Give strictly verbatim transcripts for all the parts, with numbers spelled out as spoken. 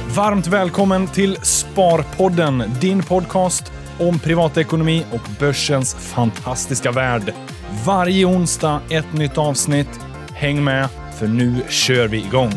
Varmt välkommen till Sparpodden, din podcast om privatekonomi och börsens fantastiska värld. Varje onsdag ett nytt avsnitt. Häng med, för nu kör vi igång.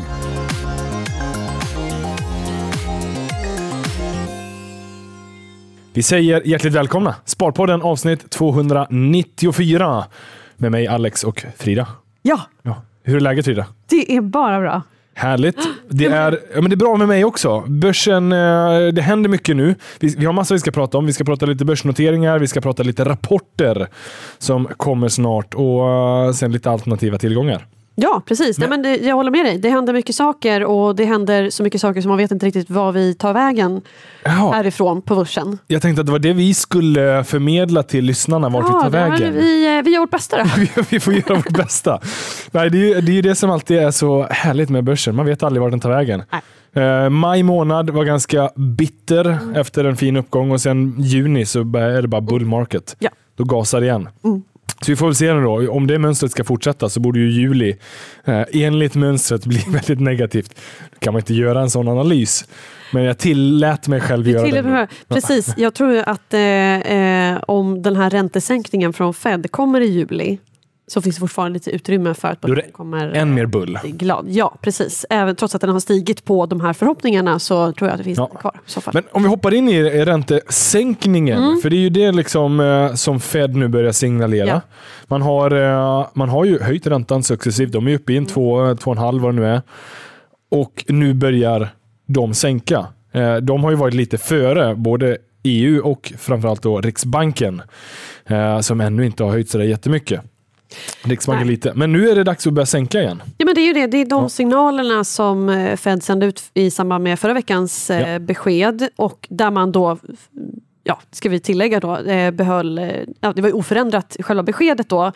Vi säger hjärtligt välkomna. Sparpodden avsnitt tvåhundranittiofyra med mig Alex och Frida. Ja. ja. Hur är läget, Frida? Det är bara bra. Härligt. Det är, ja, men det är bra med mig också. Börsen, det händer mycket nu. Vi, vi har massor vi ska prata om. Vi ska prata lite börsnoteringar, vi ska prata lite rapporter som kommer snart och sen lite alternativa tillgångar. Ja, precis. Men, Nej, men det, jag håller med dig. Det händer mycket saker och det händer så mycket saker som man vet inte riktigt var vi tar vägen ja. härifrån på börsen. Jag tänkte att det var det vi skulle förmedla till lyssnarna, vart ja, vi tar vägen. Vi, vi gör vårt bästa då. vi, vi får göra vårt bästa. Nej, det är ju det, är det som alltid är så härligt med börsen. Man vet aldrig vart den tar vägen. Uh, maj månad var ganska bitter mm. efter en fin uppgång och sen juni så är det bara bull market. Ja. Då gasar det igen. Mm. Så vi får väl se nu då. Om det mönstret ska fortsätta så borde ju juli eh, enligt mönstret bli väldigt negativt. Då kan man inte göra en sån analys. Men jag tillät mig själv göra det. Med. Precis. Jag tror att eh, eh, om den här räntesänkningen från Fed kommer i juli så finns det fortfarande lite utrymme för att det kommer än mer bull. Glad. Ja, precis. Även trots att den har stigit på de här förhoppningarna så tror jag att det finns ja. kvar. Så fall. Men om vi hoppar in i räntesänkningen, mm. för det är ju det liksom, eh, som Fed nu börjar signalera. Ja. Man, har, eh, man har ju höjt räntan successivt. De är uppe i en mm. två, två och en halv vad det nu är. Och nu börjar de sänka. Eh, de har ju varit lite före både E U och framförallt då Riksbanken eh, som ännu inte har höjt så där jättemycket. Riksbanken lite. Men nu är det dags att börja sänka igen. Ja, men det är ju det. Det är de ja. signalerna som Fed sände ut i samband med förra veckans ja. besked och där man då, ja, ska vi tillägga då, behöll, ja, det var oförändrat själva beskedet då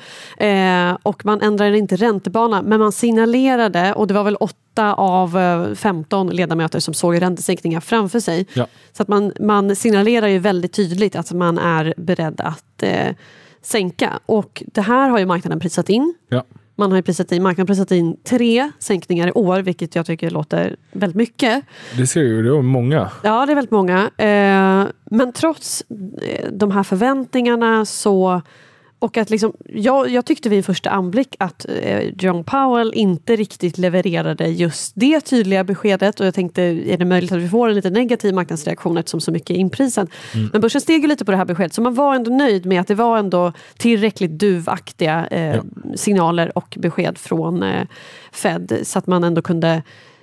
och man ändrade inte räntebana men man signalerade och det var väl åtta av femton ledamöter som såg räntesänkningar framför sig. Ja. Så att man, man signalerar ju väldigt tydligt att man är beredd att eh, sänka. Och det här har ju marknaden prisat in. Ja. Man har ju prisat in, marknaden prisat in tre sänkningar i år, vilket jag tycker låter väldigt mycket. Det ser ju, det är många. Ja, det är väldigt många. Eh, men trots de här förväntningarna så och att liksom, jag, jag tyckte vid första anblick att eh, Jerome Powell inte riktigt levererade just det tydliga beskedet och jag tänkte, är det möjligt att vi får en lite negativ marknadsreaktion eftersom så mycket är inprisat? Mm. Men börsen steg ju lite på det här beskedet så man var ändå nöjd med att det var ändå tillräckligt duvaktiga eh, ja. signaler och besked från eh, Fed så att man ändå kunde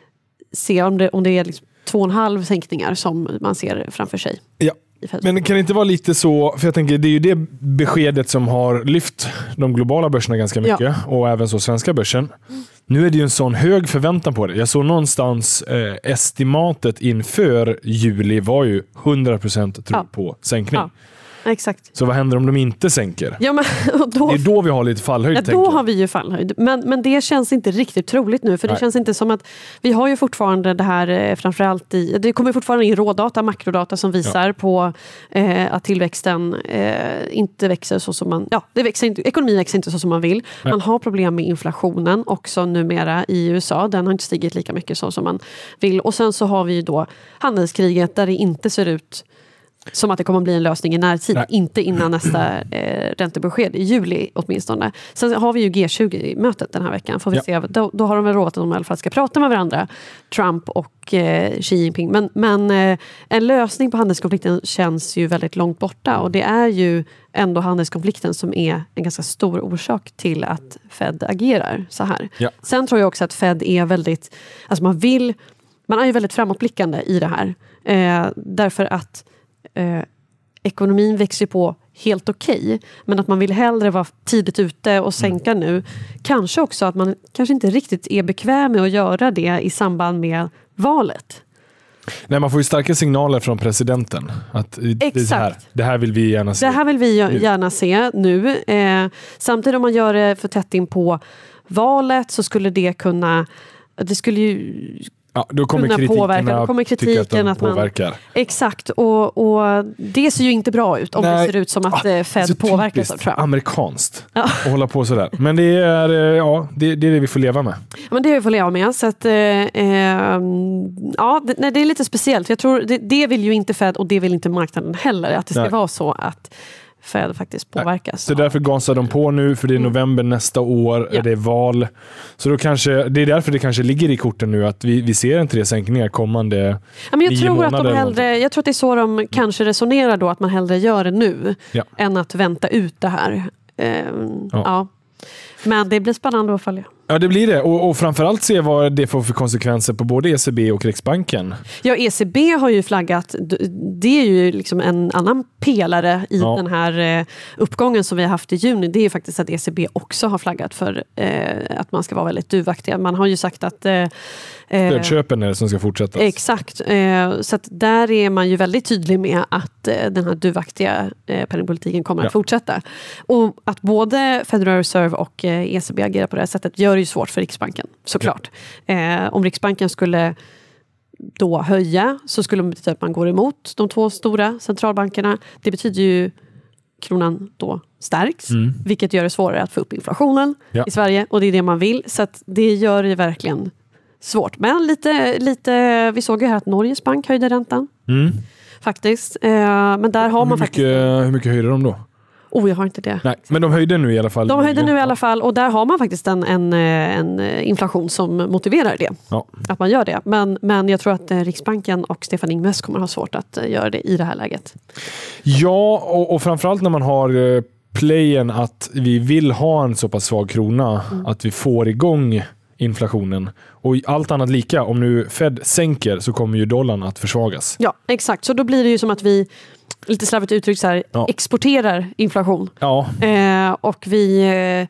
se om det, om det är liksom två och en halv sänkningar som man ser framför sig. Ja. Men kan det inte vara lite så, för jag tänker det är ju det beskedet som har lyft de globala börserna ganska mycket ja. och även så svenska börsen. Mm. Nu är det ju en sån hög förväntan på det. Jag såg någonstans eh, estimatet inför juli var ju hundra procent tro ja. på sänkning. Ja. Exakt. Så vad händer om de inte sänker? Ja, men, och då, det är då vi har lite fallhöjd. Ja, då har vi ju fallhöjd. Men, men det känns inte riktigt troligt nu. För det Nej. känns inte som att vi har ju fortfarande det här framförallt i... Det kommer fortfarande in rådata, makrodata som visar ja. på eh, att tillväxten eh, inte växer så som man... Ja, det växer inte, ekonomin växer inte så som man vill. Nej. Man har problem med inflationen också numera i U S A. Den har inte stigit lika mycket så som man vill. Och sen så har vi ju då handelskriget där det inte ser ut som att det kommer att bli en lösning i närtid. Nej. Inte innan nästa eh, räntebesked i juli åtminstone. Sen har vi ju G tjugo-mötet den här veckan. Får vi ja. se. Då, då har de väl råd att de i alla fall ska prata med varandra. Trump och eh, Xi Jinping. Men, men eh, en lösning på handelskonflikten känns ju väldigt långt borta. Och det är ju ändå handelskonflikten som är en ganska stor orsak till att Fed agerar så här. Ja. Sen tror jag också att Fed är väldigt... Alltså man vill... Man är ju väldigt framåtblickande i det här. Eh, därför att Eh, ekonomin växer på helt okej, okay, men att man vill hellre vara tidigt ute och sänka mm. nu. Kanske också att man kanske inte riktigt är bekväm med att göra det i samband med valet. Nej, man får ju starka signaler från presidenten. Att det här, det här vill vi gärna se. Det här vill vi nu. gärna se nu. Eh, samtidigt om man gör det för tätt in på valet så skulle det kunna... Det skulle ju Ja, då kommer kunna kritikerna påverka. Då kommer kritiken att, att man påverkar. Exakt, och, och det ser ju inte bra ut om Nej. det ser ut som att ah, Fed påverkas av Trump. Amerikanskt ja. att hålla på sådär. Men det är, ja, det, det är det vi får leva med. Ja, men det är vi får leva med. Så att, eh, ja, det, nej, det är lite speciellt. Jag tror det, det vill ju inte Fed och det vill inte marknaden heller. Att det ska Nej. vara så att Fed faktiskt påverkas. Så därför gasar de på nu, för det är november nästa år, ja. är det val. Så då kanske, det är därför det kanske ligger i korten nu att vi, vi ser inte det sänkningar kommande ja, men jag nio tror att månader. de hellre, jag tror att det är så de mm. kanske resonerar då, att man hellre gör det nu ja. än att vänta ut det här. Ehm, ja. ja. Men det blir spännande att följa. Ja, det blir det. Och, och framförallt se vad det får för konsekvenser på både E C B och Riksbanken. Ja, E C B har ju flaggat. Det är ju liksom en annan pelare i ja. den här uppgången som vi har haft i juni. Det är ju faktiskt att E C B också har flaggat för eh, att man ska vara väldigt duvaktiga. Man har ju sagt att eh, stödköpen är det som ska fortsätta. Exakt. Eh, så att där är man ju väldigt tydlig med att eh, den här duvaktiga eh, penningpolitiken kommer ja. att fortsätta. Och att både Federal Reserve och eh, E C B agerar på det här sättet gör det ju svårt för Riksbanken, såklart. Ja. Eh, om Riksbanken skulle då höja så skulle det betyda att man går emot de två stora centralbankerna. Det betyder ju kronan då stärks, mm. vilket gör det svårare att få upp inflationen ja. i Sverige, och det är det man vill. Så att det gör det verkligen svårt. Men lite, lite vi såg ju här att Norges bank höjde räntan. Mm. Faktiskt. Eh, men där har hur man mycket, faktiskt... Hur mycket höjde de då? Oh, jag har inte det. Nej, men de höjde nu i alla fall. De höjde nu i alla fall, och där har man faktiskt en, en, en inflation som motiverar det. Ja. Att man gör det. Men, men jag tror att Riksbanken och Stefan Ingves kommer ha svårt att göra det i det här läget. Ja, och, och framförallt när man har playen att vi vill ha en så pass svag krona mm. att vi får igång inflationen. Och allt annat lika, om nu Fed sänker så kommer ju dollarn att försvagas. Ja, exakt. Så då blir det ju som att vi, lite slarvigt uttryckt så här, ja. exporterar inflation. Ja. Eh, och vi... Eh,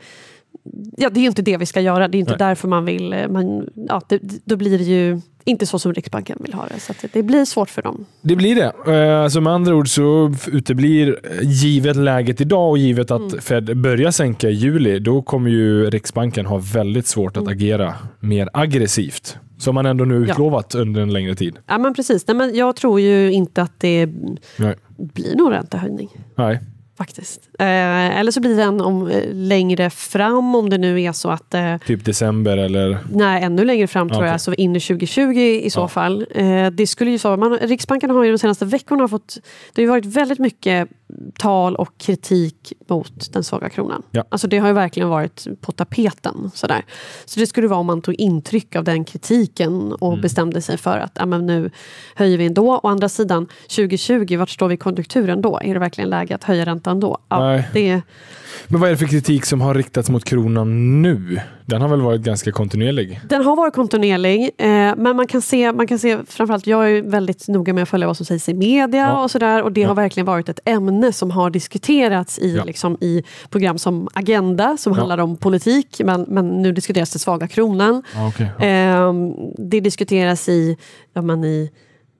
ja, det är ju inte det vi ska göra. Det är inte Nej. därför man vill... Man, ja, det, då blir det ju inte så som Riksbanken vill ha det. Så att det blir svårt för dem. Det blir det. Eh, alltså med andra ord så uteblir, givet läget idag och givet att mm. Fed börjar sänka i juli, då kommer ju Riksbanken ha väldigt svårt att mm. agera mer aggressivt. Som man ändå nu utlovat ja. under en längre tid. Ja, men precis. Nej, men jag tror ju inte att det Nej. blir någon räntehöjning. Nej. Faktiskt. Eh, eller så blir den om, eh, längre fram, om det nu är så att... Eh, typ december eller... Nej, ännu längre fram tror okay. jag. Så in i tjugo tjugo i så ja. fall. Eh, det skulle ju så... Man, Riksbanken har ju de senaste veckorna fått... Det har ju varit väldigt mycket tal och kritik mot den svaga kronan. Ja. Alltså det har ju verkligen varit på tapeten. Sådär. Så det skulle vara om man tog intryck av den kritiken och mm. bestämde sig för att ja, men nu höjer vi ändå. Å andra sidan, tjugo tjugo, vart står vi i konjunkturen då? Är det verkligen läge att höja räntan då? Ja, Nej. Det... Men vad är det för kritik som har riktats mot kronan nu? Den har väl varit ganska kontinuerlig? Den har varit kontinuerlig, eh, men man kan se, man kan se framförallt, jag är väldigt noga med att följa vad som sägs i media ja. och sådär, och det ja. har verkligen varit ett ämne som har diskuterats i, ja. liksom, i program som Agenda, som ja. handlar om politik, men, men nu diskuteras det svaga kronan. Ja, okay. ja. Eh, det diskuteras i, ja, man, i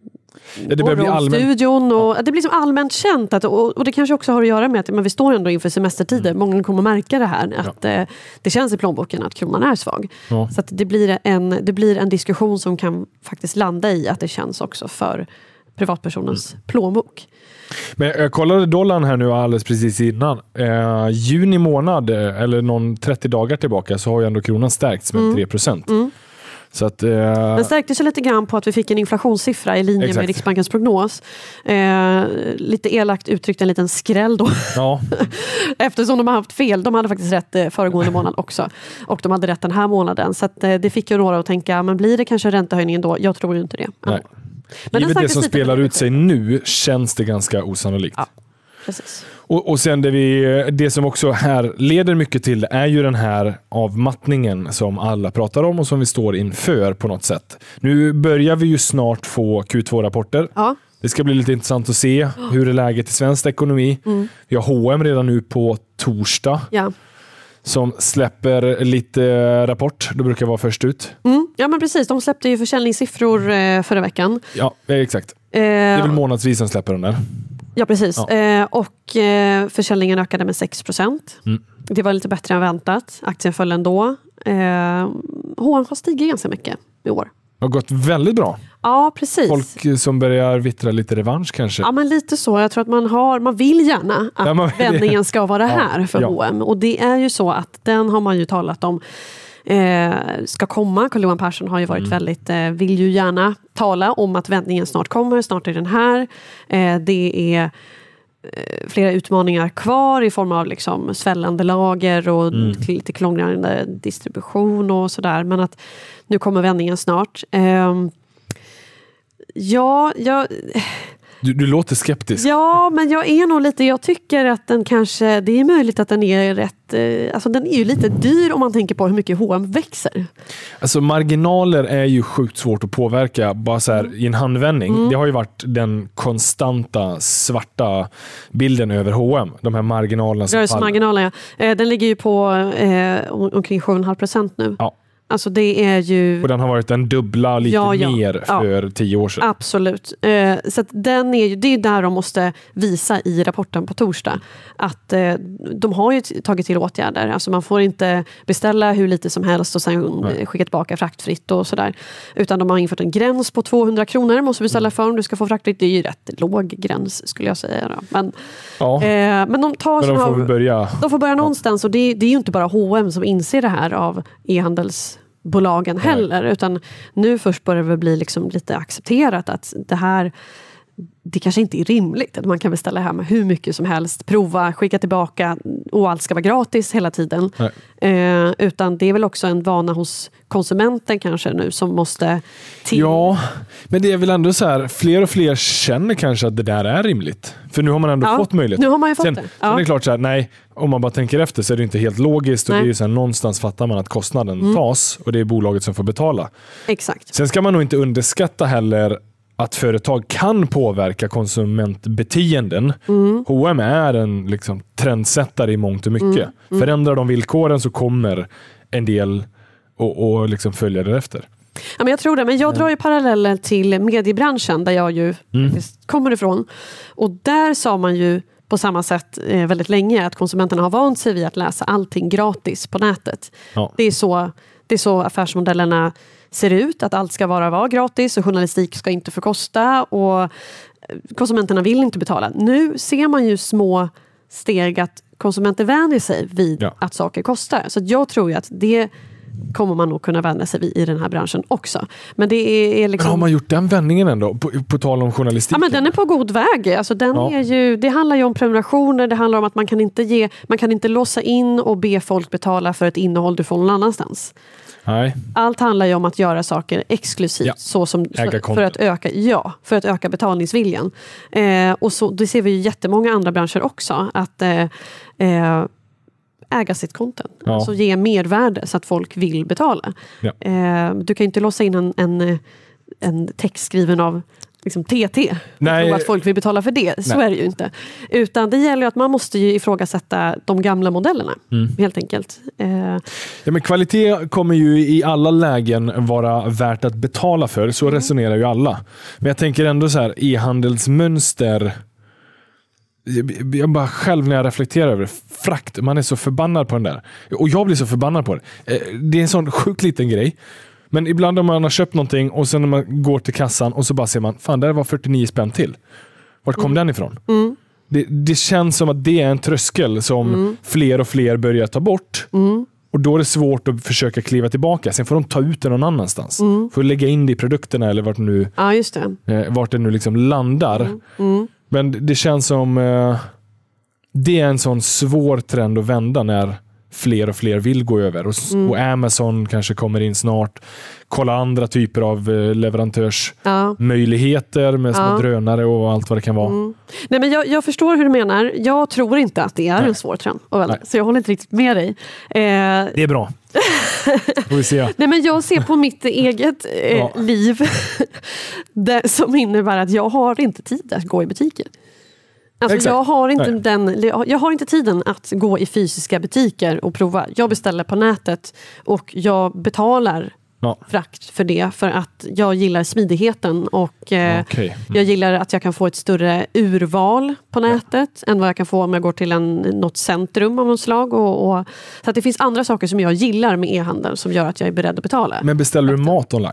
Ja, det börjar bli allmänt. Studion och ja. det blir som allmänt känt att, och, och det kanske också har att göra med att men vi står ändå inför semestertider. Mm. Många kommer märka det här att ja. eh, det känns i plånboken att kronan är svag. Ja. Så att det blir en det blir en diskussion som kan faktiskt landa i att det känns också för privatpersonens mm. plånbok. Men jag kollade dollarn här nu alldeles precis innan. Eh, juni månad eller någon trettio dagar tillbaka så har ju ändå kronan stärkts med mm. tre procent. Mm. Så att, eh... Den stärkte sig lite grann på att vi fick en inflationssiffra i linje Exakt. med Riksbankens prognos. Eh, lite elakt uttryckt en liten skräll då. Ja. Eftersom de har haft fel. De hade faktiskt rätt föregående månad också. Och de hade rätt den här månaden. Så att, eh, det fick ju några att tänka, men blir det kanske räntehöjningen då? Jag tror ju inte det. Ja. Nej. Men givet det som spelar ut sig nu känns det ganska osannolikt. Ja. Precis. Och, och sen det, vi, det som också här leder mycket till är ju den här avmattningen som alla pratar om och som vi står inför på något sätt. Nu börjar vi ju snart få Q två-rapporter. Ja. Det ska bli lite intressant att se hur är läget i svensk ekonomi. Mm. Vi har H och M redan nu på torsdag. Ja. Som släpper lite rapport. Det brukar vara först ut. Mm. Ja, men precis. De släppte ju försäljningssiffror eh, förra veckan. Ja, exakt. Eh, det är väl månadsvis som släpper den där. Ja, precis. Ja. Eh, och eh, försäljningen ökade med sex procent. Mm. Det var lite bättre än väntat. Aktien föll ändå. Eh, H och M har stigit ganska mycket i år. har gått väldigt bra. Ja, precis. Folk som börjar vittra lite revansch kanske. Ja, men lite så. Jag tror att man har, man vill gärna att ja, man, vändningen ska vara här ja, för ja. H och M. Och det är ju så att den har man ju talat om eh, ska komma. Carl-Johan Persson har ju varit mm. väldigt, eh, vill ju gärna tala om att vändningen snart kommer. Snart är den här. Eh, det är flera utmaningar kvar i form av liksom svällande lager och mm. lite krångligare distribution och sådär. Men att nu kommer vändningen snart. Um, ja, jag... Du, du låter skeptisk. Ja, men jag är nog lite, jag tycker att den kanske, det är möjligt att den är rätt, eh, alltså den är ju lite dyr om man tänker på hur mycket H och M växer. Alltså marginaler är ju sjukt svårt att påverka bara så här i en handvändning. Mm. Det har ju varit den konstanta svarta bilden över H och M. De här marginalerna som faller. Marginaler, ja. Eh, den ligger ju på eh, omkring sju komma fem procent nu. Ja. Alltså det är ju... Och den har varit den dubbla lite ja, ja. mer för ja. tio år sedan. Absolut. Eh, så att den är ju, det är där de måste visa i rapporten på torsdag. Att eh, de har ju tagit till åtgärder. Alltså man får inte beställa hur lite som helst och sen Nej. skicka tillbaka fraktfritt och sådär. Utan de har infört en gräns på tvåhundra kronor måste beställa för om du ska få fraktfritt. Det är ju rätt låg gräns skulle jag säga. Då. Men, ja. eh, men de tar... Men de får börja... De får börja någonstans och det, det är ju inte bara H och M som inser det här av e-handels bolagen heller, Nej. utan nu först börjar det bli liksom lite accepterat att det här, det kanske inte är rimligt att man kan beställa hem hur mycket som helst, prova, skicka tillbaka och allt ska vara gratis hela tiden. Eh, utan det är väl också en vana hos konsumenten kanske nu som måste till. Ja, men det är väl ändå så här, fler och fler känner kanske att det där är rimligt. För nu har man ändå ja, fått möjlighet. Nu har man ju fått sen, det. Ja. Sen är det klart så här, nej, om man bara tänker efter så är det inte helt logiskt och det är ju så här, någonstans fattar man att kostnaden mm. tas och det är bolaget som får betala. Exakt. Sen ska man nog inte underskatta heller att företag kan påverka konsumentbeteenden. Mm. H och M är en liksom, trendsättare i mångt och mycket. Mm. Mm. Förändrar de villkoren så kommer en del och, och liksom följa därefter. Ja, men jag tror det, men jag drar ju paralleller till mediebranschen där jag ju mm. kommer ifrån. Och där sa man ju på samma sätt eh, väldigt länge att konsumenterna har vant sig vid att läsa allting gratis på nätet. Ja. Det är så, det är så affärsmodellerna ser ut, att allt ska vara, vara gratis och journalistik ska inte få kosta och konsumenterna vill inte betala. Nu ser man ju små steg att konsumenter vänjer sig vid ja. att saker kostar. Så jag tror ju att det kommer man nog kunna vända sig vid i den här branschen också. Men det är, är liksom... Men har man gjort den vändningen ändå? På, på tal om journalistik? Ja, men den är på god väg. Alltså, den ja. är ju, det handlar ju om prenumerationer. Det handlar om att man kan inte ge, man kan inte låsa in och be folk betala för ett innehåll du får någon annanstans. Nej. Allt handlar ju om att göra saker exklusivt ja. så som, för, att öka, ja, för att öka betalningsviljan. Eh, och så, det ser vi ju jättemånga andra branscher också. Att eh, eh, äga sitt content. Ja. Alltså ge mervärde så att folk vill betala. Ja. Eh, du kan ju inte låsa in en, en, en text skriven av liksom T T. Nej. Och att folk vill betala för det. Så Nej. är det ju inte. Utan det gäller ju att man måste ju ifrågasätta de gamla modellerna. Mm. Helt enkelt. Eh. Ja, men kvalitet kommer ju i alla lägen vara värt att betala för. Så mm. resonerar ju alla. Men jag tänker ändå så här, e-handelsmönster. Jag bara själv när jag reflekterar över det. Frakt, man är så förbannad på den där. Och jag blir så förbannad på det. Det är en sån sjukt liten grej. Men ibland om man har köpt någonting och sen när man går till kassan och så bara ser man, fan där var fyrtionio spänn till. Vart kom mm. den ifrån? Mm. Det, det känns som att det är en tröskel som mm. fler och fler börjar ta bort. Mm. Och då är det svårt att försöka kliva tillbaka. Sen får de ta ut det någon annanstans. Mm. För att lägga in det i produkterna eller vart, nu, ja, just det. Eh, vart det nu liksom landar. Mm. Mm. Men det känns som eh, det är en sån svår trend att vända när fler och fler vill gå över. Och, mm. och Amazon kanske kommer in snart. Kolla andra typer av eh, leverantörsmöjligheter ja. med små ja. drönare och allt vad det kan vara. Mm. Nej, men jag, jag förstår hur du menar. Jag tror inte att det är Nej. en svår trend. Så jag håller inte riktigt med dig. Eh, det är bra. Får vi se. Nej, men jag ser på mitt eget eh, ja. liv det, som innebär att jag har inte tid att gå i butiker. Alltså jag, har inte den, jag har inte tiden att gå i fysiska butiker och prova. Jag beställer på nätet och jag betalar ja. frakt för det för att jag gillar smidigheten och eh, okay. mm. jag gillar att jag kan få ett större urval på nätet ja. än vad jag kan få om jag går till en, något centrum av något slag. Och, och, så att det finns andra saker som jag gillar med e-handel som gör att jag är beredd att betala. Men beställer du mat online?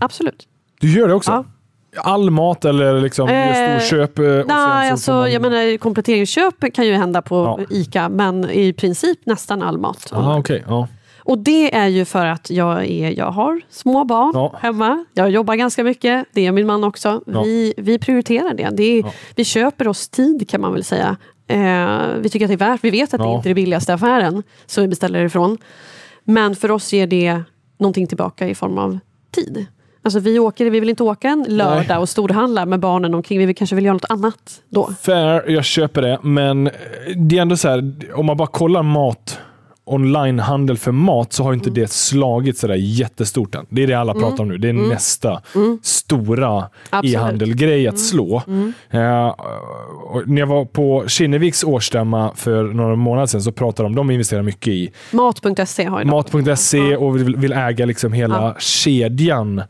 absolut. Du gör det också? Ja. All mat eller liksom eh, storköp? Eh, nej, alltså, man... jag menar kompletteringsköp kan ju hända på ja. ICA, men i princip nästan all mat. Aha, okay. Ja. Och det är ju för att jag, är, jag har små barn ja. hemma. Jag jobbar ganska mycket. Det är min man också. Ja. Vi, vi prioriterar det. det är, ja. Vi köper oss tid, kan man väl säga. Eh, vi tycker att det är värt. Vi vet att ja. det inte är det billigaste affären som vi beställer ifrån. Men för oss ger det någonting tillbaka i form av tid. Alltså vi åker, vi vill inte åka en lördag Nej. och storhandla med barnen omkring. Vi vill, kanske vill göra något annat då. Fair, jag köper det. Men det är ändå så här, om man bara kollar mat, onlinehandel för mat, så har inte mm. det slagit så där jättestort än. Det är det alla mm. pratar om nu. Det är mm. nästa mm. stora e-handelgrej att slå. Mm. Uh, och när jag var på Kinneviks årsstämma för några månader sedan så pratade de, de investerar mycket i mat punkt se har mat punkt se och vill, vill äga liksom hela ja. kedjan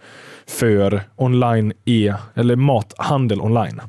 för online e eller mathandel online.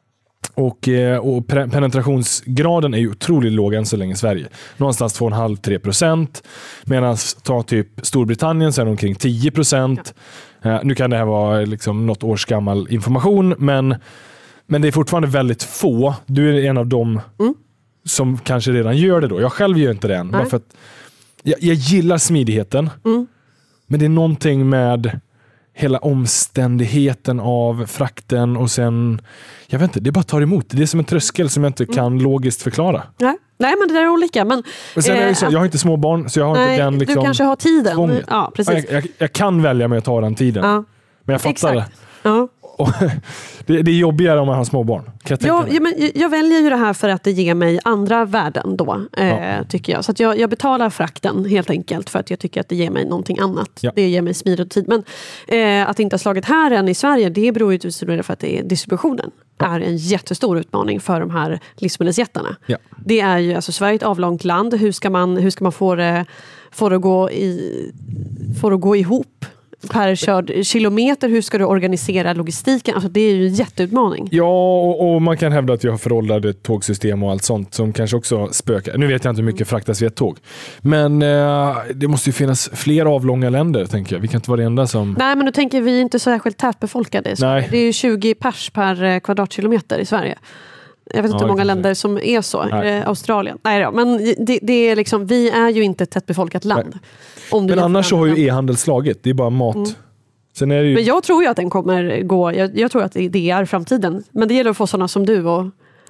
Och, och penetrationsgraden är ju otroligt låg än så länge i Sverige. Någonstans två komma fem till tre procent. Medan ta typ Storbritannien så är det omkring tio procent. Ja. Nu kan det här vara liksom något års gammal information, men, men det är fortfarande väldigt få. Du är en av dem mm. som kanske redan gör det då. Jag själv gör inte det än. Bara för att jag, jag gillar smidigheten. Mm. Men det är någonting med hela omständigheten av frakten och sen, jag vet inte, det bara tar emot. Det är som en tröskel som jag inte kan mm. logiskt förklara. Nej. Nej, men det där är olika. Men, och sen är det så, jag har inte små barn, så jag har nej, inte den liksom, du kanske har tiden. Ja, precis. Jag, jag, jag kan välja med att ta den tiden. Ja. Men jag fattar Exakt. det. Ja. Och det, det är jobbigare om man har små barn. Kan jag, ja, ja, men jag väljer ju det här för att det ger mig andra värden då, eh, ja. tycker jag. Så att jag, jag betalar frakten helt enkelt för att jag tycker att det ger mig någonting annat. Ja. Det ger mig smidig tid. Men eh, att det inte har slagit här än i Sverige, det beror ju till för att det är distributionen. Ja. är en jättestor utmaning för de här livsmedelsjättarna. Ja. Det är ju, alltså Sverige är ett avlångt land. Hur ska man, hur ska man få det, få det, gå, i, få det gå ihop? Per körd kilometer, hur ska du organisera logistiken? Alltså det är ju en jätteutmaning. Ja, och, och man kan hävda att jag har föråldrade tågsystem och allt sånt som kanske också spökar. Nu vet jag inte hur mycket fraktas via tåg. Men eh, det måste ju finnas fler avlånga länder, tänker jag. Vi kan inte vara det enda som... Nej, men nu tänker vi inte särskilt tätbefolkade. Nej. Det är ju tjugo pers per kvadratkilometer i Sverige. Jag vet inte ja, hur många länder som är så. Är Australien? Nej då, men det, det är liksom, vi är ju inte ett tättbefolkat land. Om men annars så har ju e-handel slagit. Det är bara mat. Mm. Sen är det ju... Men jag tror ju att den kommer gå. Jag, jag tror att det är framtiden. Men det gäller att få sådana som du och...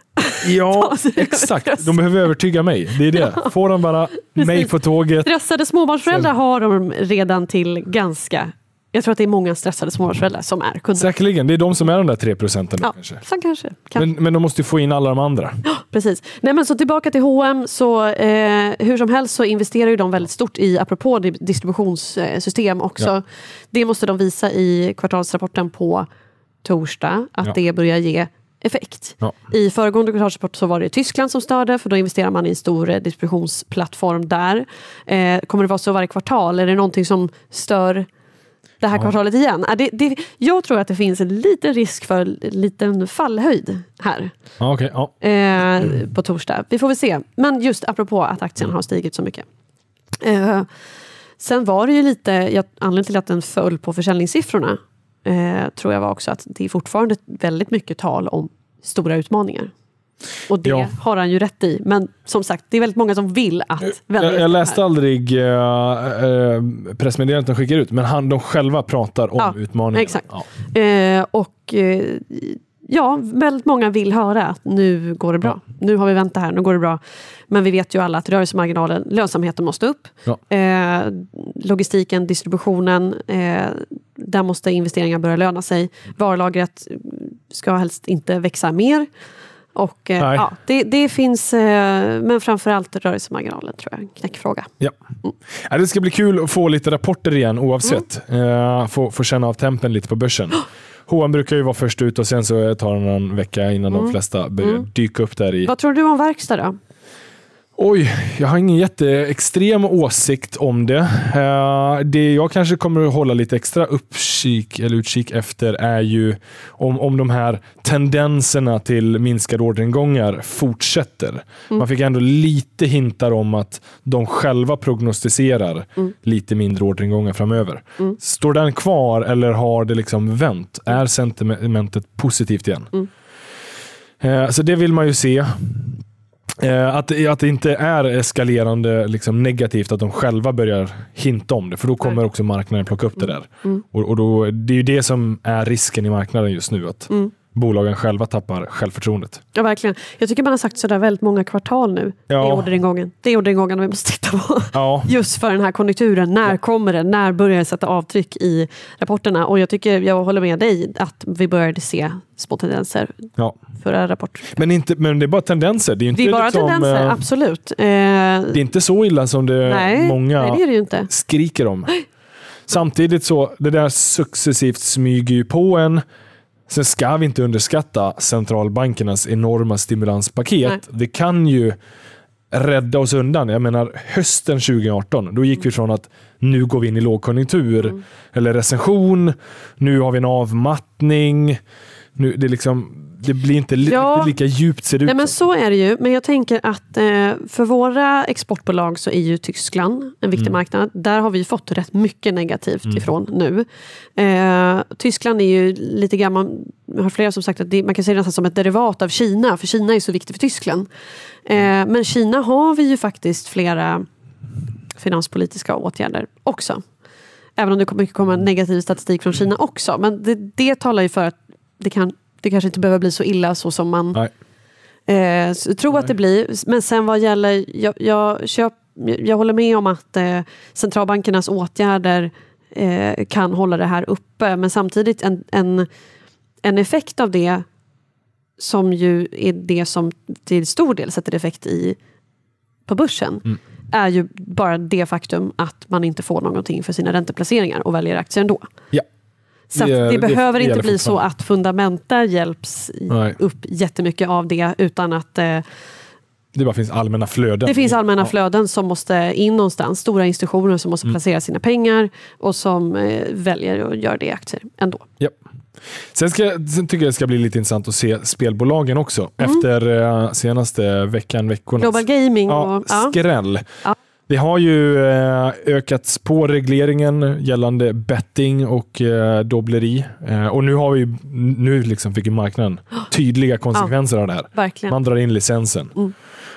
Ja, exakt. De behöver övertyga mig. Det är det. Får de bara mig på tåget. Stressade småbarnsföräldrar sen... har de redan till ganska... Jag tror att det är många stressade småbarnsföräldrar som är kunder. Säkerligen, det är de som är de där tre procenten. Ja, kanske. Så kanske. Men, men de måste ju få in alla de andra. Ja, precis. Nej, men så tillbaka till H och M, så eh, hur som helst så investerar ju de väldigt stort i, apropå distributionssystem också. Ja. Det måste de visa i kvartalsrapporten på torsdag, att ja. det börjar ge effekt. Ja. I föregående kvartalsrapport så var det Tyskland som störde, för då investerar man i en stor distributionsplattform där. Eh, kommer det vara så varje kvartal? Är det någonting som stör det här ja. kvartalet igen? Det, det, jag tror att det finns en liten risk för en liten fallhöjd här. Ja, okay, ja. Eh, på torsdag. Vi får väl se. Men just apropå att aktien har stigit så mycket. Eh, sen var det ju lite, jag, anledningen till att den föll på försäljningssiffrorna eh, tror jag var också att det är fortfarande väldigt mycket tal om stora utmaningar. Och det ja. har han ju rätt i. Men som sagt, det är väldigt många som vill att välja. Jag, jag läste aldrig äh, äh, pressmeddelandet de skickar ut, men han, de själva pratar om ja, utmaningar. Exakt. Ja. Eh, och eh, ja, väldigt många vill höra att nu går det bra. Ja. Nu har vi väntat här, nu går det bra. Men vi vet ju alla att rörelsemarginalen, lönsamheten måste upp. Ja. Eh, logistiken, distributionen, eh, där måste investeringar börja löna sig. Varulagret ska helst inte växa mer. Och eh, ja, det, det finns, eh, men framförallt rörelsemarginalen tror jag, en knäckfråga. Ja. Mm. Ja, det ska bli kul att få lite rapporter igen oavsett. Mm. Uh, få, få känna av tempen lite på börsen. H och M brukar ju vara först ut och sen så tar det en vecka innan mm. de flesta börjar mm. dyka upp där i... Vad tror du om verkstad då? Oj, jag har ingen jätteextrem åsikt om det. Uh, det jag kanske kommer att hålla lite extra uppkik eller utkik efter är ju om, om de här tendenserna till minskade orderingångar fortsätter. Mm. Man fick ändå lite hintar om att de själva prognostiserar mm. lite mindre orderingångar framöver. Mm. Står den kvar eller har det liksom vänt? Mm. Är sentimentet positivt igen? Mm. Uh, så det vill man ju se. Att, att det inte är eskalerande liksom negativt att de själva börjar hinta om det, för då kommer också marknaden plocka upp det där. Mm. Och, och då, det är ju det som är risken i marknaden just nu, att mm. bolagen själva tappar självförtroendet. Ja, verkligen. Jag tycker man har sagt sådär väldigt många kvartal nu. Ja. Det är orderingången. Det är orderingången vi måste titta på. Ja. Just för den här konjunkturen. När ja. kommer det? När börjar det sätta avtryck i rapporterna? Och jag tycker, jag håller med dig, att vi började se små tendenser ja. förra rapport. Men, inte, men det är bara tendenser. Det är, inte det är bara liksom, tendenser, äh, absolut. Eh, det är inte så illa som det nej, många nej, det är det ju inte. skriker om. Samtidigt så, det där successivt smyger ju på en. Sen ska vi inte underskatta centralbankernas enorma stimulanspaket. Nej. Det kan ju rädda oss undan. Jag menar, hösten tjugo arton, då gick mm. vi från att nu går vi in i lågkonjunktur mm. eller recession. Nu har vi en avmattning. Nu, det, är liksom, det blir inte li- ja. lika djupt ser det ut. Nej, men så är det ju. Men jag tänker att eh, för våra exportbolag så är ju Tyskland en viktig mm. marknad. Där har vi fått rätt mycket negativt mm. ifrån nu. Eh, Tyskland är ju lite gammal. Jag har flera som sagt att det, man kan säga det nästan som ett derivat av Kina. För Kina är så viktigt för Tyskland. Eh, men Kina har vi ju faktiskt flera finanspolitiska åtgärder också. Även om det kommer komma negativ statistik från Kina också. Men det, det talar ju för att det, kan, det kanske inte behöver bli så illa så som man eh, tror Nej. att det blir. Men sen vad gäller, jag, jag, köp, jag håller med om att eh, centralbankernas åtgärder eh, kan hålla det här uppe. Men samtidigt en, en, en effekt av det som ju är det som till stor del sätter effekt i på börsen mm. är ju bara det faktum att man inte får någonting för sina ränteplaceringar och väljer aktier ändå. Ja. Så det, det behöver det, det inte bli så att fundamenta hjälps Nej. upp jättemycket av det, utan att eh, det bara finns allmänna flöden. Det finns allmänna ja. flöden som måste in någonstans. Stora institutioner som måste mm. placera sina pengar och som eh, väljer att göra det i aktier ändå. Ja. Sen, ska, sen tycker jag det ska bli lite intressant att se spelbolagen också. Mm. Efter eh, senaste veckan, veckornas Global Gaming ja, och skräll. Ja. Det har ju eh, ökats på regleringen gällande betting och eh, dobbleri. Eh, och nu har vi nu liksom fick ju marknaden tydliga konsekvenser ja, av det här. Verkligen. Man drar in licensen. Mm.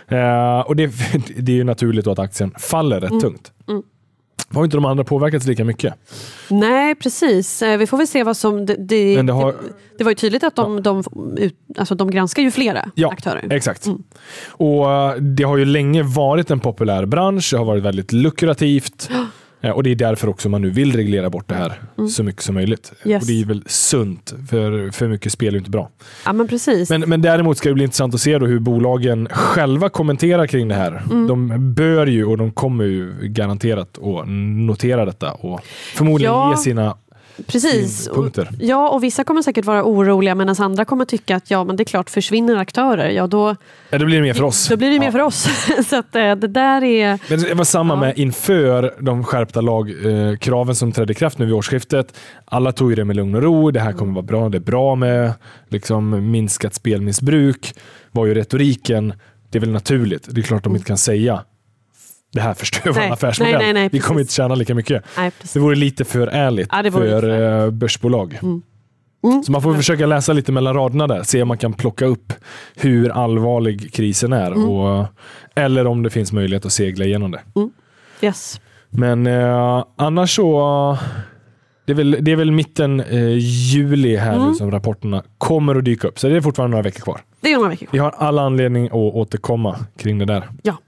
Eh, och det, det är ju naturligt då att aktien faller rätt mm. tungt. Mm. Har inte de andra påverkats lika mycket? Nej, precis. Vi får väl se vad som... Det, det, det, har, det, det var ju tydligt att de, ja. de, alltså de granskar ju flera ja, aktörer. Exakt. Mm. Och det har ju länge varit en populär bransch. Det har varit väldigt lukrativt. Och det är därför också man nu vill reglera bort det här mm. så mycket som möjligt. Yes. Och det är väl sunt, för för mycket spel är inte bra. Ja, men precis. Men, men däremot ska det bli intressant att se då hur bolagen själva kommenterar kring det här. Mm. De bör ju och de kommer ju garanterat att notera detta och förmodligen ja. ge sina Precis. Och, ja, och vissa kommer säkert vara oroliga, medan andra kommer tycka att ja, men det är klart, försvinner aktörer, ja då... Ja, då blir det mer för oss. Då blir det mer ja. för oss. Så att det där är... Men det var samma ja. med inför de skärpta lagkraven eh, som trädde i kraft nu vid årsskiftet. Alla tog det med lugn och ro. Det här kommer vara bra. Det är bra med liksom, minskat spelmissbruk. Var ju retoriken. Det är väl naturligt. Det är klart de inte kan säga det här förstör vår affärsmodell. Nej, nej, nej, vi kommer inte tjäna lika mycket. Nej, det vore lite för ärligt ja, för för börsbolag. Mm. Mm. Så man får försöka läsa lite mellan raderna där. Se om man kan plocka upp hur allvarlig krisen är. Mm. Och, eller om det finns möjlighet att segla igenom det. Mm. Yes. Men eh, annars så... Det är väl, det är väl mitten eh, juli här mm. nu som rapporterna kommer att dyka upp. Så det är fortfarande några veckor kvar. Det är några veckor kvar. Vi har alla anledning att återkomma kring det där. Ja.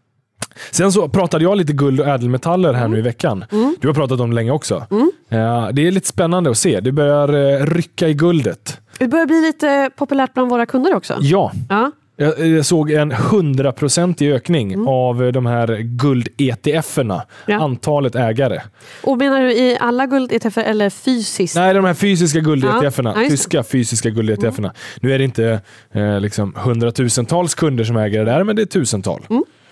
Sen så pratade jag lite guld och ädelmetaller här mm. nu i veckan. Mm. Du har pratat om det länge också. Mm. Ja, det är lite spännande att se. Det börjar rycka i guldet. Det börjar bli lite populärt bland våra kunder också. Ja. ja. Jag, jag såg en hundraprocentig ökning mm. av de här guld-E T F-erna. Ja. Antalet ägare. Och menar du i alla guld-E T F eller fysiskt? Nej, de här fysiska guld-E T F-erna. Ja. Tyska fysiska guld-E T F-erna. Mm. Nu är det inte eh, liksom hundratusentals kunder som äger det där, men det är tusental. Mm.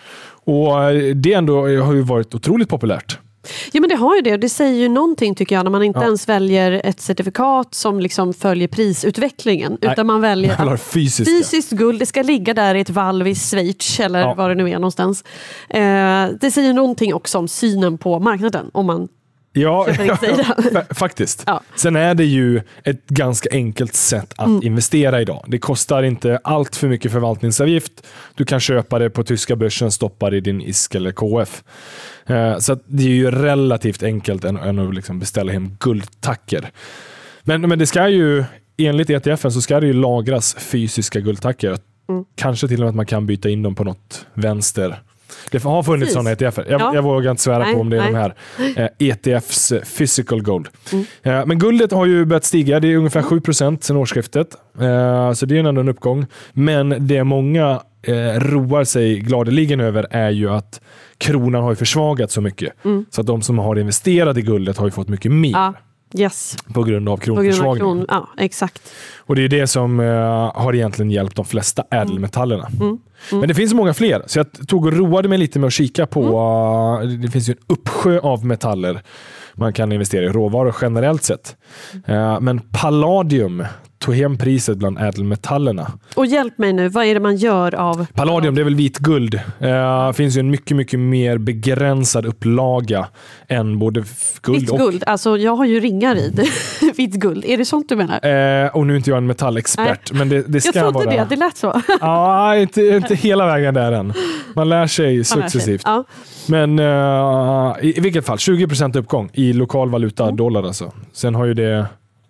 Och det ändå har ju varit otroligt populärt. Ja, men det har ju det. Det säger ju någonting, tycker jag, när man inte ja. ens väljer ett certifikat som liksom följer prisutvecklingen. Nej, utan man väljer man att fysiskt guld, det ska ligga där i ett valv i Schweiz eller ja. var det nu är någonstans. Eh, det säger någonting också om synen på marknaden, om man Ja, ja faktiskt. Ja. Sen är det ju ett ganska enkelt sätt att mm. investera idag. Det kostar inte allt för mycket förvaltningsavgift. Du kan köpa det på tyska börsen, stoppa det i din I S K eller K F. Uh, så det är ju relativt enkelt än, än att liksom beställa hem guldtacker. Men, men det ska ju, enligt E T F så ska det ju lagras fysiska guldtacker. Mm. Kanske till och med att man kan byta in dem på något vänster. Det har funnits Precis. sådana E T F. Jag, ja. jag vågar inte svära nej, på om det är nej. de här eh, E T Fs Physical Gold. Mm. Eh, men guldet har ju börjat stiga. Det är ungefär sju procent sedan årsskiftet. Eh, så det är ändå en uppgång. Men det många eh, roar sig gladeligen över är ju att kronan har ju försvagat så mycket. Mm. Så att de som har investerat i guldet har ju fått mycket mer. Ja. Yes. På grund av kronförsvagningen. Kron, ja, exakt. Och det är det som uh, har egentligen hjälpt de flesta ädelmetallerna. Mm. Mm. Mm. Men det finns många fler. Så jag tog och roade mig lite med att kika på... Mm. Uh, det finns ju en uppsjö av metaller man kan investera i. Råvaror generellt sett. Uh, men palladium tog hem priset bland ädelmetallerna. Och hjälp mig nu, vad är det man gör av... Palladium, det är väl vit guld. Det uh, finns ju en mycket, mycket mer begränsad upplaga än både guld vitt och... guld, alltså jag har ju ringar i det. Vitt guld, är det sånt du menar? Uh, och nu är inte jag en metallexpert, Nej. men det, det ska jag vara... Jag trodde det, det lät så. Ja, uh, inte, inte hela vägen där än. Man lär sig successivt. Lär sig. Ja. Men uh, i, i vilket fall, tjugo procent uppgång i lokal valuta, mm. dollar alltså. Sen har ju det...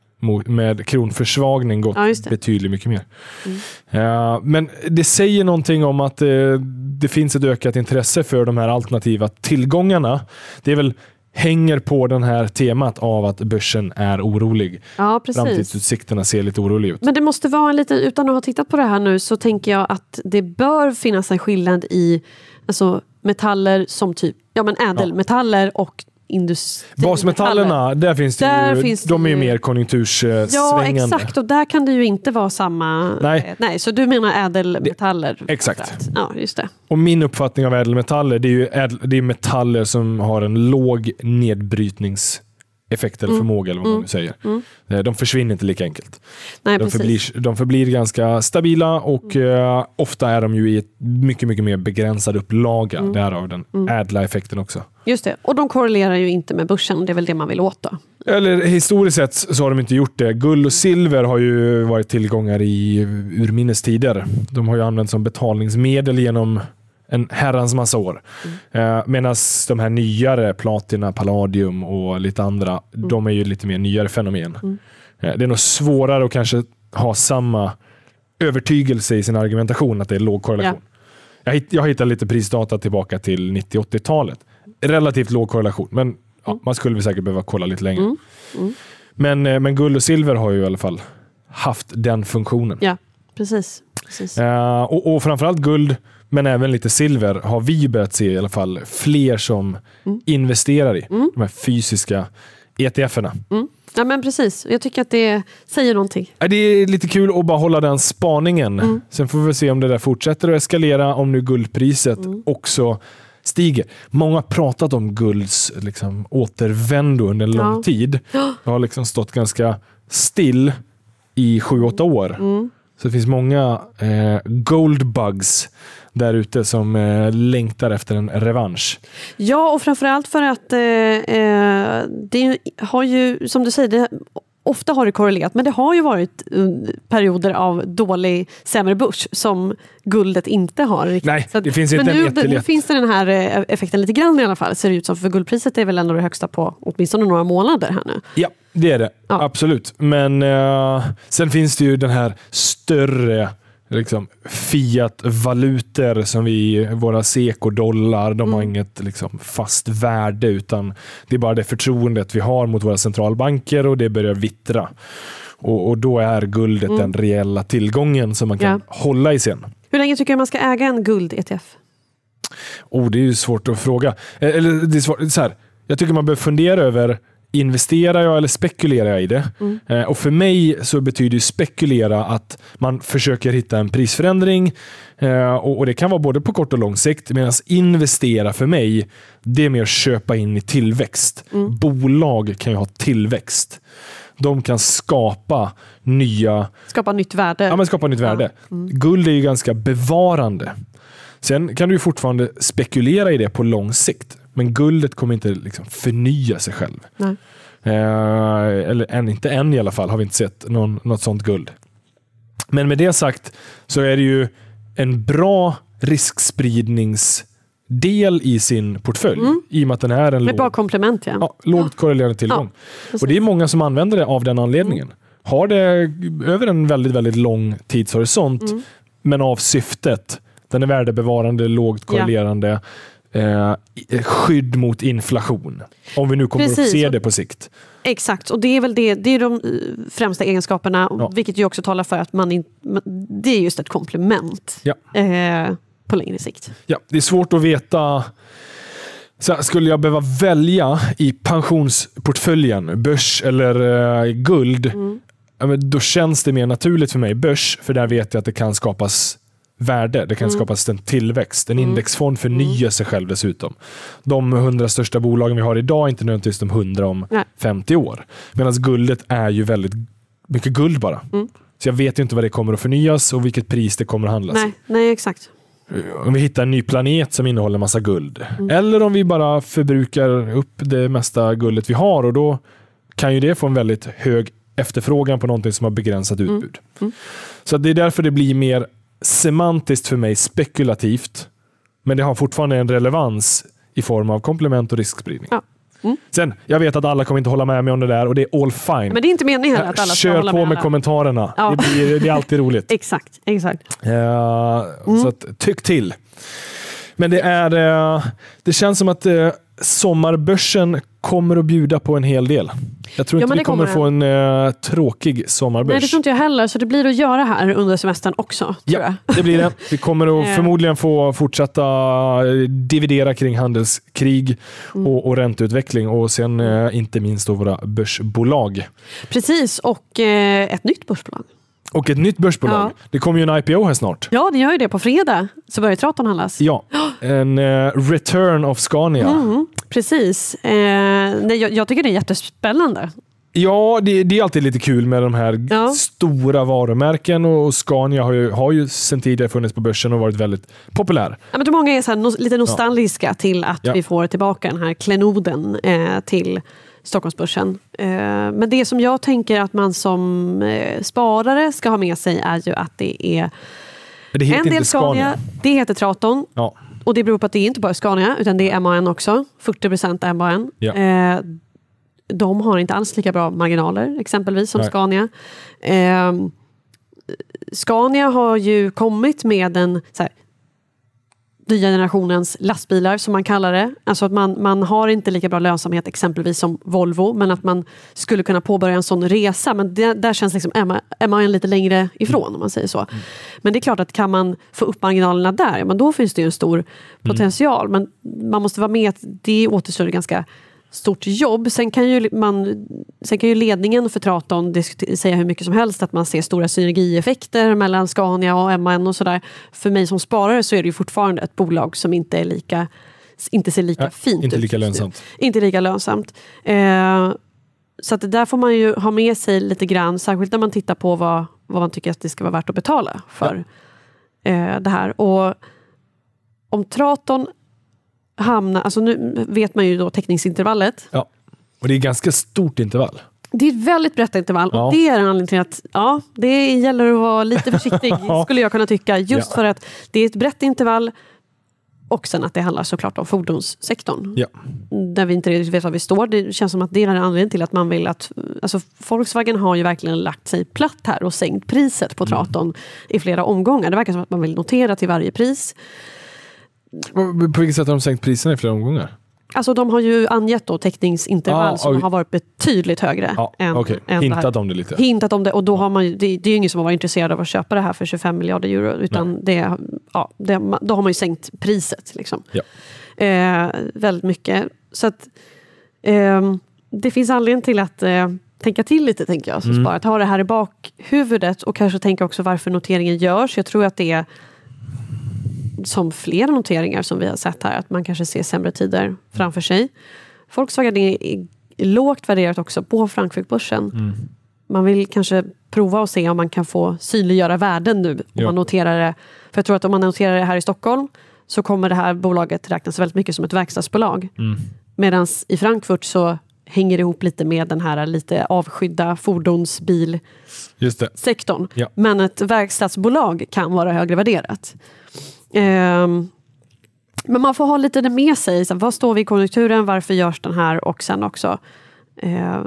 med kronförsvagning gått ja, betydligt mycket mer. Mm. Uh, men det säger någonting om att uh, det finns ett ökat intresse för de här alternativa tillgångarna. Det är väl hänger på den här temat av att börsen är orolig. Ja, precis. Framtidsutsikterna ser lite oroliga ut. Men det måste vara en liten, utan att ha tittat på det här nu så tänker jag att det bör finnas en skillnad i alltså, metaller som typ ja, men ädelmetaller ja. och basmetallerna, där finns det där ju, finns de det är ju mer konjunkturssvängande. Ja, exakt. Och där kan det ju inte vara samma... Nej. Nej, så du menar ädelmetaller? Det, exakt. Ja, just det. Och min uppfattning av ädelmetaller, det är ju ädel, det är metaller som har en låg nedbrytnings effekt eller förmåga eller vad man nu säger. Mm. De försvinner inte lika enkelt. Nej, de, förblir, de förblir ganska stabila och mm. uh, ofta är de ju i ett mycket, mycket mer begränsad upplaga. Mm. Därav den mm. ädla effekten också. Just det. Och de korrelerar ju inte med börsen. Det är väl det man vill åt då? Eller historiskt sett så har de inte gjort det. Guld och silver har ju varit tillgångar i urminnes tider. De har ju använts som betalningsmedel genom en herrans massa år. Mm. Eh, Medan de här nyare, platina, palladium och lite andra, mm. de är ju lite mer nyare fenomen. Mm. Eh, det är nog svårare att kanske ha samma övertygelse i sin argumentation att det är låg korrelation. Ja. Jag, hitt, jag hittar lite prisdata tillbaka till nittio-åttiotalet. Relativt låg korrelation, men ja, mm. man skulle väl säkert behöva kolla lite längre. Mm. Mm. Men, eh, men guld och silver har ju i alla fall haft den funktionen. Ja, precis. precis. Eh, och, och framförallt guld men även lite silver har vi börjat se i alla fall fler som mm. investerar i mm. de här fysiska E T F-erna. Mm. Ja, men precis. Jag tycker att det säger någonting. Det är lite kul att bara hålla den spaningen. Mm. Sen får vi se om det där fortsätter att eskalera, om nu guldpriset mm. också stiger. Många har pratat om gulds liksom, återvändo under en lång ja. tid. Det har liksom stått ganska still i sju åtta år. Mm. Så det finns många eh, goldbugs där ute som eh, längtar efter en revansch. Ja, och framförallt för att eh, eh, det har ju, som du säger, det, ofta har det korrelerat, men det har ju varit uh, perioder av dålig, sämre börs som guldet inte har. Riktigt. Nej, så det finns inte men en nu, jättelätt... nu finns det den här eh, effekten lite grann i alla fall, ser det ut som, för guldpriset är väl ändå det högsta på åtminstone några månader här nu. Ja, det är det. Ja. Absolut. Men uh, sen finns det ju den här större liksom, fiat-valutor som vi, våra SEK och dollar, de mm. har inget liksom, fast värde utan det är bara det förtroendet vi har mot våra centralbanker och det börjar vittra. Och, och då är guldet mm. den reella tillgången som man kan ja. hålla i sen. Hur länge tycker du man ska äga en guld-E T F? Oh, det är ju svårt att fråga. Eller, det är svårt, så här, jag tycker man behöver fundera över investerar jag eller spekulerar jag i det? Mm. Eh, och för mig så betyder ju spekulera att man försöker hitta en prisförändring eh, och, och det kan vara både på kort och lång sikt, medan investera för mig, det är mer köpa in i tillväxt. Mm. Bolag kan ju ha tillväxt. De kan skapa nya... Skapa nytt värde. Ja, men skapa nytt värde. Mm. Guld är ju ganska bevarande. Sen kan du ju fortfarande spekulera i det på lång sikt. Men guldet kommer inte liksom förnya sig själv. Nej. Eh, eller än, inte än i alla fall har vi inte sett någon, något sånt guld. Men med det sagt så är det ju en bra riskspridningsdel i sin portfölj. Mm. I och med att den är en med låg, bra komplement. Ja. Ja, lågt korrelerande tillgång. Ja, och det är många som använder det av den anledningen. Mm. Har det över en väldigt, väldigt lång tidshorisont mm. men av syftet. Den är värdebevarande, lågt korrelerande. Ja. Eh, skydd mot inflation. Om vi nu kommer Precis. Att se det på sikt. Exakt, och det är väl det, det är de främsta egenskaperna, ja. Vilket ju också talar för att man inte, det är just ett komplement ja. eh, på längre sikt. Ja, det är svårt att veta. Så skulle jag behöva välja i pensionsportföljen börs eller eh, guld, mm. ja, men då känns det mer naturligt för mig börs, för där vet jag att det kan skapas värde. Det kan mm. skapas en tillväxt. En mm. indexfond förnyar mm. sig själv dessutom. De hundra största bolagen vi har idag är inte nödvändigtvis de hundra om Nej. femtio år. Medan guldet är ju väldigt mycket guld bara. Mm. Så jag vet ju inte vad det kommer att förnyas och vilket pris det kommer att handlas. Nej, Nej exakt. Om vi hittar en ny planet som innehåller massa guld. Mm. Eller om vi bara förbrukar upp det mesta guldet vi har, och då kan ju det få en väldigt hög efterfrågan på någonting som har begränsat utbud. Mm. Mm. Så det är därför det blir mer semantiskt för mig spekulativt, men det har fortfarande en relevans i form av komplement och riskspridning. Ja. Mm. Sen, jag vet att alla kommer inte hålla med mig om det där, och det är all fine. Men det är inte meningen heller att alla ska Kör hålla med. Kör på med alla. Kommentarerna. Ja. Det, blir, det är alltid roligt. Exakt, exakt. Uh, mm. Så att, tyck till. Men det är uh, det känns som att uh, sommarbörsen kommer att bjuda på en hel del. Jag tror ja, inte vi kommer, kommer få en uh, tråkig sommarbörs. Nej, det tror inte jag heller. Så det blir att göra här under semestern också. Ja, tror jag. Det blir det. Vi kommer att förmodligen få fortsätta dividera kring handelskrig mm. och, och ränteutveckling. Och sen uh, inte minst då våra börsbolag. Precis, och uh, ett nytt börsbolag. Och ett nytt börsbolag. Ja. Det kommer ju en I P O här snart. Ja, det gör ju det. På fredag så börjar Traton handlas. Ja, en uh, return of Scania. Mm, precis. Eh, nej, jag, jag tycker det är jättespännande. Ja, det, det är alltid lite kul med de här ja. stora varumärken, och Scania har ju, har ju sedan tidigare funnits på börsen och varit väldigt populär. Ja, men många är så här, no, lite nostalgiska ja. till att ja. vi får tillbaka den här klenoden eh, till Stockholmsbörsen. Eh, men det som jag tänker att man som eh, sparare ska ha med sig är ju att det är det heter en del Scania. Scania. Det heter Traton. Ja. Och det beror på att det är inte bara Scania, utan det är M A N också. fyrtio procent M A N. Ja. Eh, de har inte alls lika bra marginaler, exempelvis, som Nej. Scania. Eh, Scania har ju kommit med en så här, nya generationens lastbilar, som man kallar det. Alltså att man, man har inte lika bra lönsamhet exempelvis som Volvo, men att man skulle kunna påbörja en sån resa. Men det, där känns liksom M A N lite längre ifrån, mm. om man säger så. Mm. Men det är klart att kan man få upp marginalerna där, men då finns det ju en stor potential. Mm. Men man måste vara med att det återstår ganska stort jobb. Sen kan ju, man, sen kan ju ledningen för Traton säga hur mycket som helst att man ser stora synergieffekter mellan Scania och M A N och sådär. För mig som sparare så är det ju fortfarande ett bolag som inte är lika, inte ser lika ja, fint inte ut. Lika lönsamt. Inte lika lönsamt. Eh, så att det där får man ju ha med sig lite grann, särskilt när man tittar på vad, vad man tycker att det ska vara värt att betala för ja. eh, det här. Och om Traton hamna, alltså nu vet man ju då täckningsintervallet. Ja, och det är ganska stort intervall. Det är ett väldigt brett intervall, ja. Och det är en anledning till att ja, det gäller att vara lite försiktig, skulle jag kunna tycka, just ja. för att det är ett brett intervall, och sen att det handlar såklart om fordonssektorn. Ja. Där vi inte riktigt vet var vi står. Det känns som att det är en anledning till att man vill att, alltså Volkswagen har ju verkligen lagt sig platt här och sänkt priset på Traton mm. i flera omgångar. Det verkar som att man vill notera till varje pris. På vilket sätt har de sänkt priserna i flera omgångar? Alltså de har ju angett då täckningsintervall ah, som okay. har varit betydligt högre. Ah, än, okay. än Hintat om det lite. Hintat om det, och då har man ju, det, det är ju ingen som har varit intresserad av att köpa det här för tjugofem miljarder euro, utan det, ja, det, då har man ju sänkt priset liksom. Ja. Eh, väldigt mycket. Så att eh, det finns anledning till att eh, tänka till lite, tänker jag. Så mm. Att ha det här i bakhuvudet och kanske tänka också varför noteringen görs. Jag tror att det är som flera noteringar som vi har sett här, att man kanske ser sämre tider framför sig. Volkswagen är, är lågt värderat också på Frankfurtbörsen. Mm. Man vill kanske prova och se om man kan få synliggöra värden nu. Om ja. man noterar det. För jag tror att om man noterar det här i Stockholm så kommer det här bolaget räknas väldigt mycket som ett verkstadsbolag. Mm. Medan i Frankfurt så hänger det ihop lite med den här lite avskydda fordonsbilsektorn. Ja. Men ett verkstadsbolag kan vara högre värderat. Um, men man får ha lite det med sig. Så vad står vi i konjunkturen? Varför görs den här? Och sen också uh,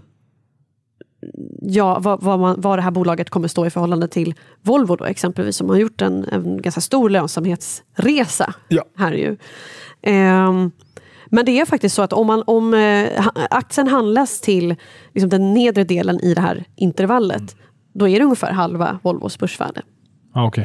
ja, vad, vad, man, vad det här bolaget kommer stå i förhållande till Volvo då, exempelvis, som har gjort en, en ganska stor lönsamhetsresa. Ja. Här ju. Um, Men det är faktiskt så att om, man, om eh, aktien handlas till liksom den nedre delen i det här intervallet, mm. då är det ungefär halva Volvos börsvärde. Ah, okay.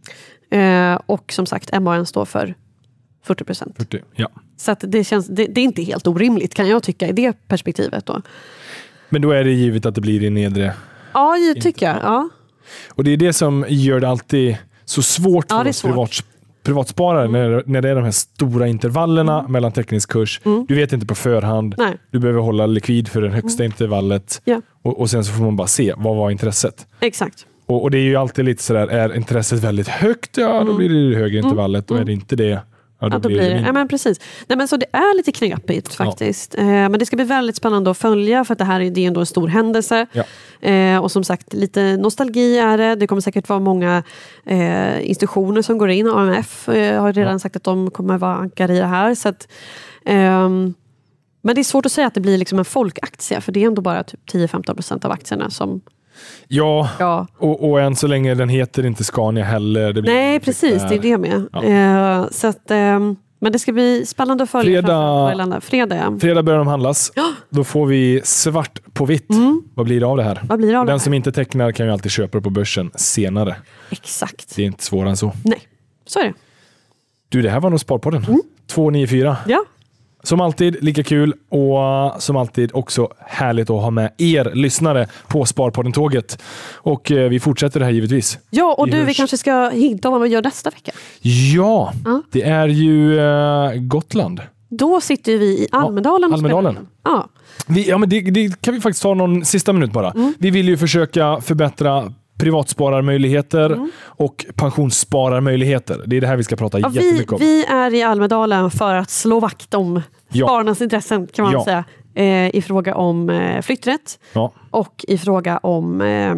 eh, och som sagt, M A N står för fyrtio procent. fyrtio, ja. Så att det, känns, det, det är inte helt orimligt, kan jag tycka, i det perspektivet då. Men då är det givet att det blir i nedre... Ja, jag tycker jag. Ja. Och det är det som gör det alltid så svårt ja, för oss privat, privatsparare mm. när, när det är de här stora intervallerna mm. mellan teknisk kurs. Mm. Du vet inte på förhand. Nej. Du behöver hålla likvid för det högsta mm. intervallet. Ja. Och, och sen så får man bara se, vad var intresset? Exakt. Och, och det är ju alltid lite sådär, är intresset väldigt högt, ja då blir det det högre intervallet. Mm. Och är det inte det, ja, då, ja, då blir det, det ja, men precis. Nej, men så det är lite knepigt faktiskt. Ja. Eh, men det ska bli väldigt spännande att följa, för att det här är, det är ändå en stor händelse. Ja. Eh, och som sagt, lite nostalgi är det. Det kommer säkert vara många eh, institutioner som går in. A M F eh, har redan ja. sagt att de kommer vara ankare i det här. Så att, eh, men det är svårt att säga att det blir liksom en folkaktie, för det är ändå bara typ tio till femton procent av aktierna som... Ja, ja. Och, och än så länge den heter inte Scania heller. Det blir Nej, precis. Det är det med. Ja. Eh, så att, eh, men det ska bli spännande att följa. Fredag, fredag, ja. fredag börjar de handlas. Ja. Då får vi svart på vitt. Mm. Vad blir det av det här? Vad blir det av den det här? som inte tecknar kan ju alltid köpa det på börsen senare. Exakt. Det är inte svårare än så. Nej, så är det. Du, det här var nog Sparpodden. Mm. två nio fyra. Ja. Som alltid lika kul och som alltid också härligt att ha med er lyssnare på Sparpodden-tåget. Och eh, vi fortsätter det här givetvis. Ja, och vi du, hörs. vi kanske ska hinta om vad vi gör nästa vecka. Ja, uh. det är ju eh, Gotland. Då sitter vi i Almedalen. Ja, Almedalen. Ja. Vi, ja, men det, det kan vi faktiskt ta någon sista minut bara. Mm. Vi vill ju försöka förbättra privatspararmöjligheter mm. och pensionsspararmöjligheter. Det är det här vi ska prata ja, jättemycket om. Vi är i Almedalen för att slå vakt om ja. spararnas intressen, kan man ja. säga. Eh, I fråga om eh, flytträtt ja. och i fråga om eh,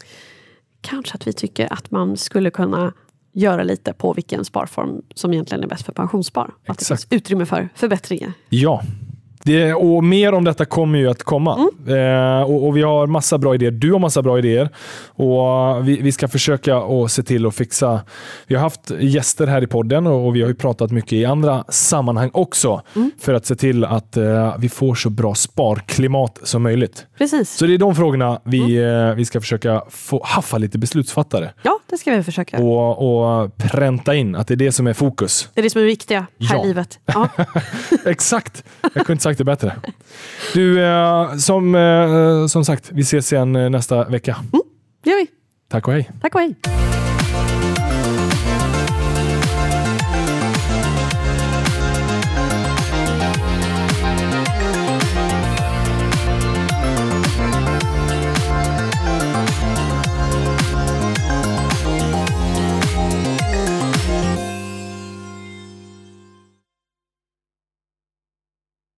kanske att vi tycker att man skulle kunna göra lite på vilken sparform som egentligen är bäst för pensionsspar. Exakt. Att det finns utrymme för förbättringar. Ja. Det, och mer om detta kommer ju att komma. Mm. Eh, och, och vi har massa bra idéer. Du har massa bra idéer. Och vi, vi ska försöka att se till att fixa. Vi har haft gäster här i podden och, och vi har ju pratat mycket i andra sammanhang också. Mm. För att se till att eh, vi får så bra sparklimat som möjligt. Precis. Så det är de frågorna vi, mm. eh, vi ska försöka få haffa lite beslutsfattare. Ja, det ska vi försöka. Och, och pränta in att det är det som är fokus. Det är det som är viktiga här ja. i livet. Ja. Exakt. Jag kunde inte sagt det bättre. Du, eh, som, eh, som sagt, vi ses igen nästa vecka. Mm, det gör vi. Tack och hej. Tack och hej.